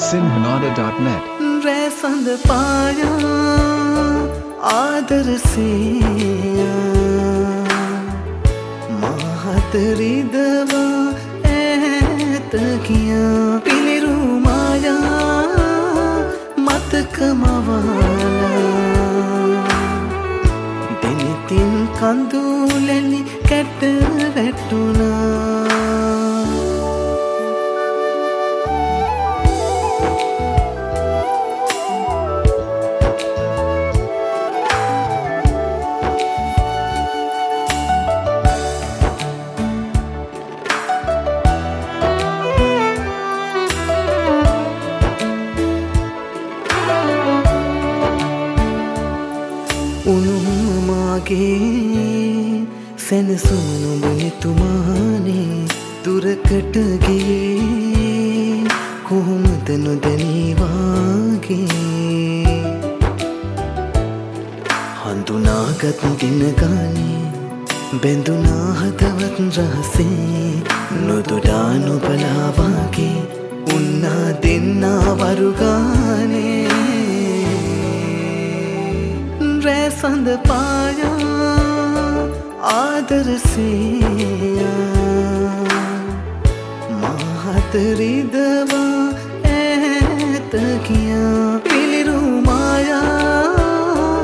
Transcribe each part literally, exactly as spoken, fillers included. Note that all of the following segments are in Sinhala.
sinhanada dot net රැසඳ පායා ආදරසියා මහතරිදවා ඈත ගියා පිළිරු මායා මතකමවාලා දෙනිතින් කඳුලැලි කැට වැටුණා සැනසුණු බුනිතුමානේ දුරකට ගියේ කොහොමද නොදැනී වාගේ හඳුනාගත් දින ගානේ බැඳුනා හදවත් රහසේ නොදොඩා නොබලා වාගේ උන්නා දෙන්නා වරුගානේ රැසඳ පායා ආදරසියා මහතරිදවා ඈත ගියා පිළිරු මායා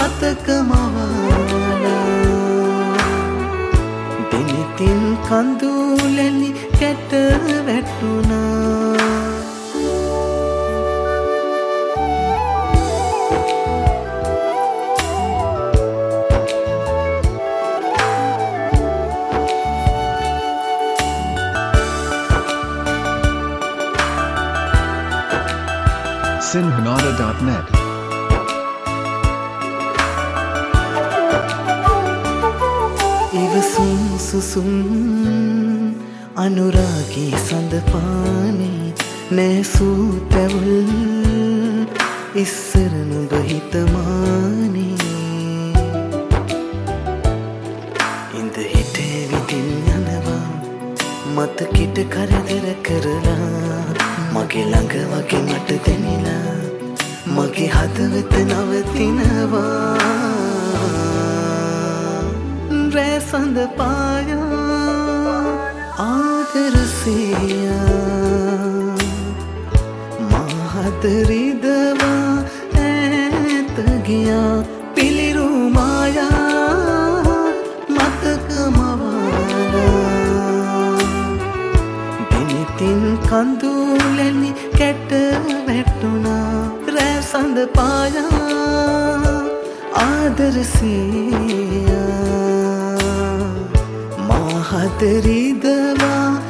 මතකමවාලා දෙනිතින් කඳුලැලි කැට වැටුණා sinhanada dot net ඉවසුම් සුසුම් අනුරාගී සඳපානේ නැසූ තැවුල් ඉස්සර නුඹ හිතමානේ ඉඳ හිටේ විදින් යනවා මතකිට කරදර කරලා මගේ ළඟ වගේ මට දැනිලා මගේ හදවත නවතිනවා රැසඳ පායා ආදරසියා මහතරිදවා ඈත ගියා පිළිරු මායා මතකමවාලා දෙනිතින් කඳුලැලි කැට වැටුණා රැසඳ පායා ආදරසියා මහතරිදවා